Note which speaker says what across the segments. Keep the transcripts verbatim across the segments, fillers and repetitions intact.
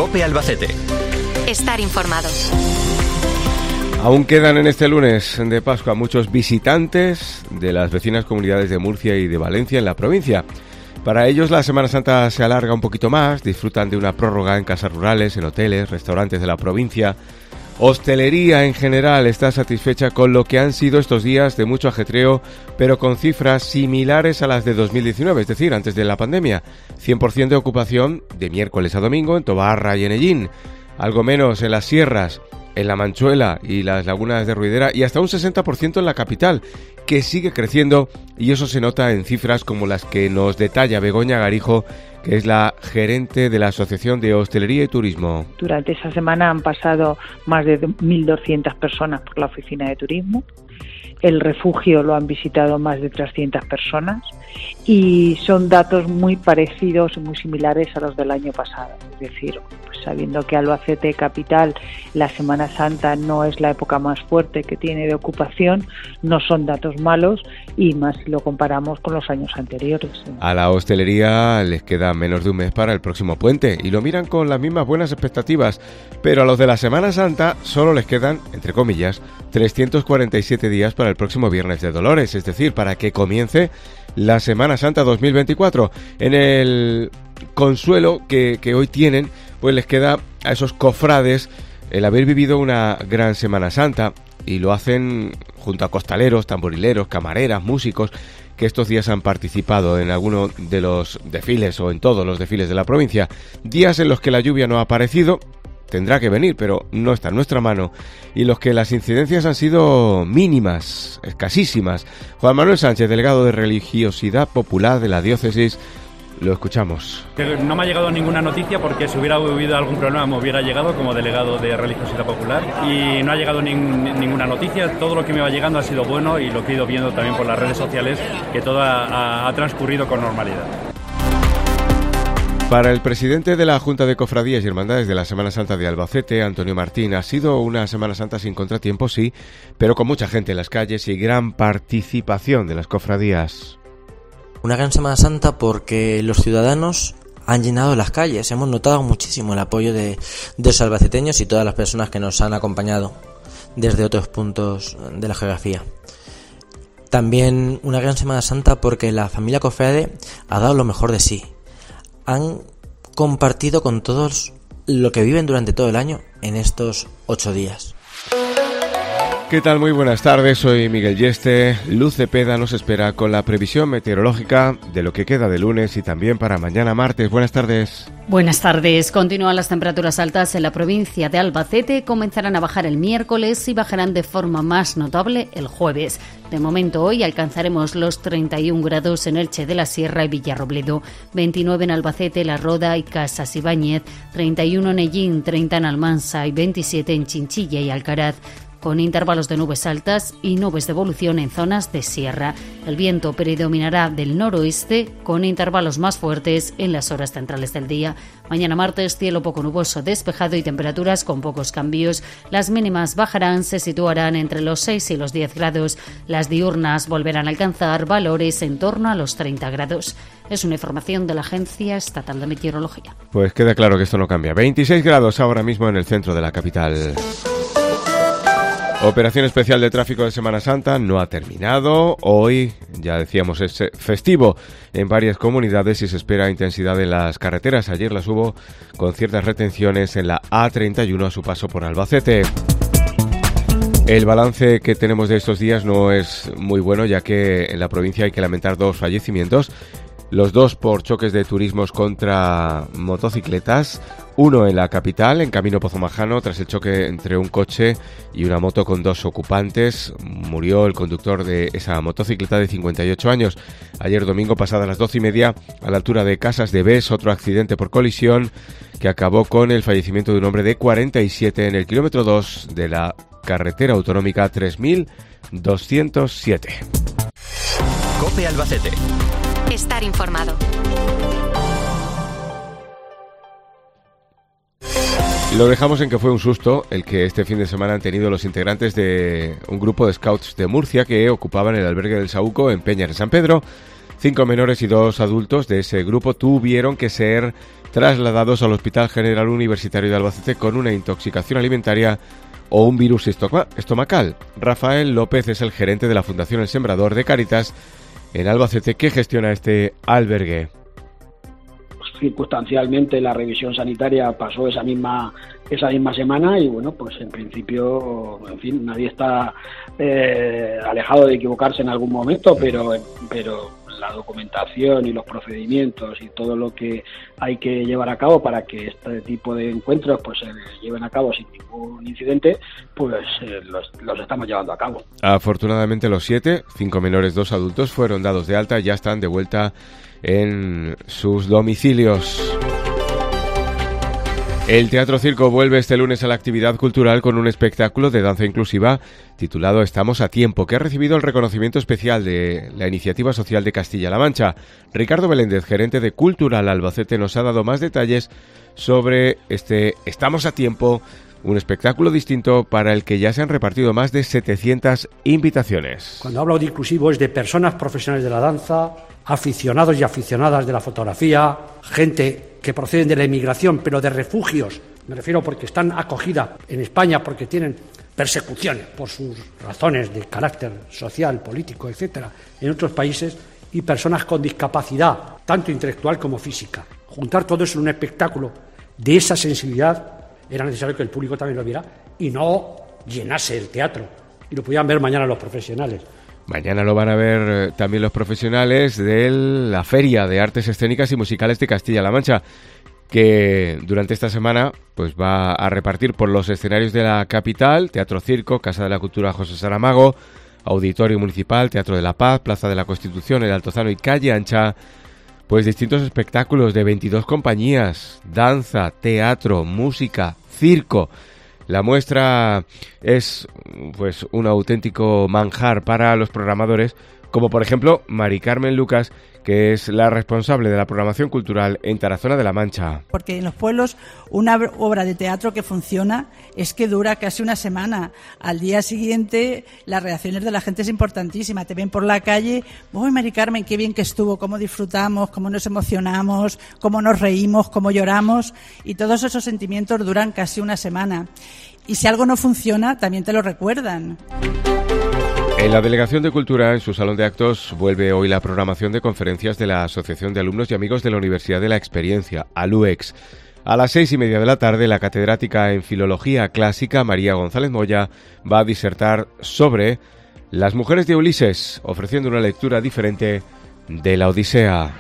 Speaker 1: COPE Albacete.
Speaker 2: Estar informado.
Speaker 3: Aún quedan en este lunes de Pascua muchos visitantes de las vecinas comunidades de Murcia y de Valencia en la provincia. Para ellos la Semana Santa se alarga un poquito más, disfrutan de una prórroga en casas rurales, en hoteles, restaurantes de la provincia. Hostelería en general está satisfecha con lo que han sido estos días de mucho ajetreo, pero con cifras similares a las de dos mil diecinueve, es decir, antes de la pandemia. cien por ciento de ocupación de miércoles a domingo en Tobarra y en Ellín, algo menos en las sierras, en La Manchuela y las lagunas de Ruidera, y hasta un sesenta por ciento en la capital, que sigue creciendo, y eso se nota en cifras como las que nos detalla Begoña Garijo, que es la gerente de la Asociación de Hostelería y Turismo.
Speaker 4: Durante esa semana han pasado más de mil doscientas personas por la oficina de turismo. El refugio lo han visitado más de trescientas personas y son datos muy parecidos y muy similares a los del año pasado. Es decir, pues sabiendo que Albacete capital, la Semana Santa no es la época más fuerte que tiene de ocupación, no son datos malos y más si lo comparamos con los años anteriores.
Speaker 3: A la hostelería les queda menos de un mes para el próximo puente y lo miran con las mismas buenas expectativas, pero a los de la Semana Santa solo les quedan, entre comillas, trescientos cuarenta y siete días para el próximo Viernes de Dolores, es decir, para que comience la Semana Santa dos mil veinticuatro. En el consuelo que, que hoy tienen, pues les queda a esos cofrades el haber vivido una gran Semana Santa, y lo hacen junto a costaleros, tamborileros, camareras, músicos que estos días han participado en alguno de los desfiles o en todos los desfiles de la provincia. Días en los que la lluvia no ha aparecido, tendrá que venir, pero no está en nuestra mano, y los que las incidencias han sido mínimas, escasísimas. Juan Manuel Sánchez, delegado de Religiosidad Popular de la diócesis, lo escuchamos.
Speaker 5: No me ha llegado ninguna noticia, porque si hubiera habido algún problema me hubiera llegado como delegado de Religiosidad Popular, y no ha llegado ning, ninguna noticia. Todo lo que me va llegando ha sido bueno, y lo que he ido viendo también por las redes sociales, que todo ha, ha, ha transcurrido con normalidad.
Speaker 3: Para el presidente de la Junta de Cofradías y Hermandades de la Semana Santa de Albacete, Antonio Martín, ha sido una Semana Santa sin contratiempos, sí, pero con mucha gente en las calles y gran participación de las cofradías.
Speaker 6: Una gran Semana Santa porque los ciudadanos han llenado las calles. Hemos notado muchísimo el apoyo de, de los albaceteños y todas las personas que nos han acompañado desde otros puntos de la geografía. También una gran Semana Santa porque la familia cofrade ha dado lo mejor de sí. Han compartido con todos lo que viven durante todo el año en estos ocho días.
Speaker 3: ¿Qué tal? Muy buenas tardes, soy Miguel Yeste. Luz Cepeda nos espera con la previsión meteorológica de lo que queda de lunes y también para mañana martes. Buenas tardes.
Speaker 7: Buenas tardes. Continúan las temperaturas altas en la provincia de Albacete. Comenzarán a bajar el miércoles y bajarán de forma más notable el jueves. De momento hoy alcanzaremos los treinta y un grados en Elche de la Sierra y Villarrobledo, veintinueve en Albacete, La Roda y Casas Ibáñez, treinta y uno en Ellín, treinta en Almansa y veintisiete en Chinchilla y Alcaraz, con intervalos de nubes altas y nubes de evolución en zonas de sierra. El viento predominará del noroeste, con intervalos más fuertes en las horas centrales del día. Mañana martes, cielo poco nuboso despejado y temperaturas con pocos cambios. Las mínimas bajarán, se situarán entre los seis y los diez grados. Las diurnas volverán a alcanzar valores en torno a los treinta grados. Es una información de la Agencia Estatal de Meteorología.
Speaker 3: Pues queda claro que esto no cambia. veintiséis grados ahora mismo en el centro de la capital. Operación especial de tráfico de Semana Santa no ha terminado. Hoy, ya decíamos, es festivo en varias comunidades y se espera intensidad en las carreteras. Ayer las hubo con ciertas retenciones en la A treinta y uno a su paso por Albacete. El balance que tenemos de estos días no es muy bueno, ya que en la provincia hay que lamentar dos fallecimientos. Los dos por choques de turismos contra motocicletas, uno en la capital, en camino Pozomajano, tras el choque entre un coche y una moto con dos ocupantes. Murió el conductor de esa motocicleta de cincuenta y ocho años. Ayer domingo, pasadas las doce y media, a la altura de Casas de Bes, otro accidente por colisión que acabó con el fallecimiento de un hombre de cuarenta y siete en el kilómetro dos de la carretera autonómica tres mil doscientos siete.
Speaker 1: COPE Albacete.
Speaker 2: Estar informado.
Speaker 3: Lo dejamos en que fue un susto el que este fin de semana han tenido los integrantes de un grupo de scouts de Murcia que ocupaban el albergue del Saúco en Peñas de San Pedro. Cinco menores y dos adultos de ese grupo tuvieron que ser trasladados al Hospital General Universitario de Albacete con una intoxicación alimentaria o un virus estomacal. Rafael López es el gerente de la Fundación El Sembrador de Cáritas en Albacete, que gestiona este albergue.
Speaker 8: Circunstancialmente la revisión sanitaria pasó esa misma esa misma semana y bueno, pues en principio, en fin, nadie está eh, alejado de equivocarse en algún momento, pero pero la documentación y los procedimientos y todo lo que hay que llevar a cabo para que este tipo de encuentros pues se lleven a cabo sin ningún incidente, pues eh, los, los estamos llevando a cabo.
Speaker 3: Afortunadamente los siete, cinco menores, dos adultos, fueron dados de alta y ya están de vuelta en sus domicilios. El Teatro Circo vuelve este lunes a la actividad cultural con un espectáculo de danza inclusiva titulado Estamos a tiempo, que ha recibido el reconocimiento especial de la Iniciativa Social de Castilla-La Mancha. Ricardo Beléndez, gerente de Cultural Albacete, nos ha dado más detalles sobre este Estamos a tiempo, un espectáculo distinto para el que ya se han repartido más de setecientas invitaciones.
Speaker 9: Cuando hablo de inclusivo es de personas profesionales de la danza, aficionados y aficionadas de la fotografía, gente que proceden de la emigración, pero de refugios, me refiero porque están acogida en España porque tienen persecuciones por sus razones de carácter social, político, etcétera, en otros países, y personas con discapacidad, tanto intelectual como física. Juntar todo eso en un espectáculo de esa sensibilidad, era necesario que el público también lo viera y no llenase el teatro, y lo pudieran ver mañana los profesionales.
Speaker 3: Mañana lo van a ver también los profesionales de la Feria de Artes Escénicas y Musicales de Castilla-La Mancha, que durante esta semana pues va a repartir por los escenarios de la capital, Teatro Circo, Casa de la Cultura José Saramago, Auditorio Municipal, Teatro de la Paz, Plaza de la Constitución, El Altozano y Calle Ancha, pues distintos espectáculos de veintidós compañías, danza, teatro, música, circo. La muestra es pues un auténtico manjar para los programadores, como por ejemplo Mari Carmen Lucas, que es la responsable de la programación cultural en Tarazona de la Mancha.
Speaker 10: Porque en los pueblos una obra de teatro que funciona es que dura casi una semana. Al día siguiente las reacciones de la gente es importantísima. Te ven por la calle, uy, Mari Carmen, qué bien que estuvo, cómo disfrutamos, cómo nos emocionamos, cómo nos reímos, cómo lloramos, y todos esos sentimientos duran casi una semana. Y si algo no funciona, también te lo recuerdan.
Speaker 3: En la Delegación de Cultura, en su salón de actos, vuelve hoy la programación de conferencias de la Asociación de Alumnos y Amigos de la Universidad de la Experiencia, ALUEX. A las seis y media de la tarde, la catedrática en Filología Clásica, María González Moya, va a disertar sobre las mujeres de Ulises, ofreciendo una lectura diferente de la Odisea.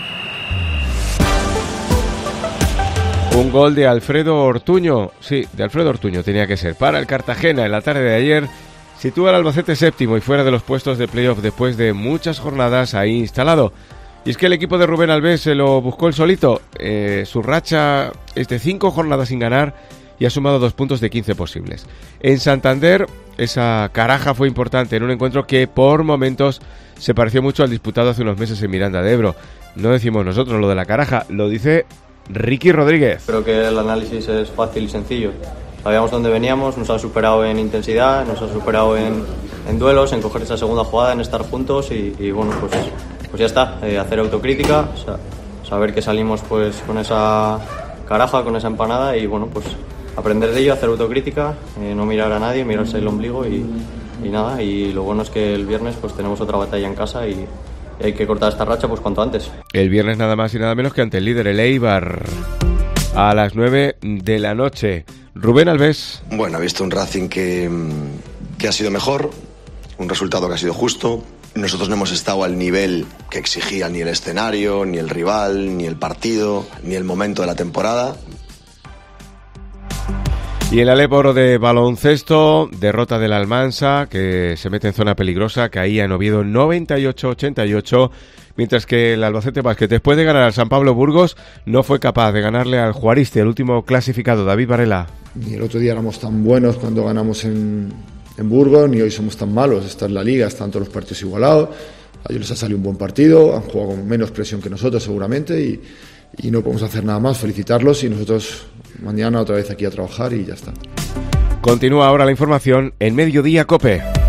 Speaker 3: Un gol de Alfredo Ortuño, sí, de Alfredo Ortuño tenía que ser, para el Cartagena en la tarde de ayer. Sitúa al Albacete séptimo y fuera de los puestos de playoff después de muchas jornadas ahí instalado. Y es que el equipo de Rubén Albés se lo buscó el solito. Eh, su racha es de cinco jornadas sin ganar y ha sumado dos puntos de quince posibles. En Santander, esa caraja fue importante en un encuentro que por momentos se pareció mucho al disputado hace unos meses en Miranda de Ebro. No decimos nosotros lo de la caraja, lo dice Ricky Rodríguez.
Speaker 11: Creo que el análisis es fácil y sencillo. Sabíamos dónde veníamos, nos ha superado en intensidad, nos ha superado en, en duelos, en coger esa segunda jugada, en estar juntos y, y bueno, pues, pues ya está, eh, hacer autocrítica, o sea, saber que salimos pues con esa caraja, con esa empanada y bueno, pues aprender de ello, hacer autocrítica, eh, no mirar a nadie, mirarse el ombligo y, y nada, y lo bueno es que el viernes pues tenemos otra batalla en casa y, y hay que cortar esta racha pues cuanto antes.
Speaker 3: El viernes nada más y nada menos que ante el líder, el Eibar, a las nueve de la noche. Rubén Albés.
Speaker 12: Bueno, he visto un Racing que, que ha sido mejor, un resultado que ha sido justo. Nosotros no hemos estado al nivel que exigía ni el escenario, ni el rival, ni el partido, ni el momento de la temporada.
Speaker 3: Y el Aleporo de baloncesto, derrota del Almansa, que se mete en zona peligrosa, caía en Oviedo noventa y ocho a ochenta y ocho, mientras que el Albacete Basket, después de ganar al San Pablo Burgos, no fue capaz de ganarle al Juaristi, el último clasificado, David Varela.
Speaker 13: Ni el otro día éramos tan buenos cuando ganamos en, en Burgos, ni hoy somos tan malos. Esta es la liga, están todos los partidos igualados. A ellos les ha salido un buen partido, han jugado con menos presión que nosotros seguramente y, y no podemos hacer nada más, felicitarlos y nosotros mañana otra vez aquí a trabajar y ya está.
Speaker 3: Continúa ahora la información en Mediodía COPE.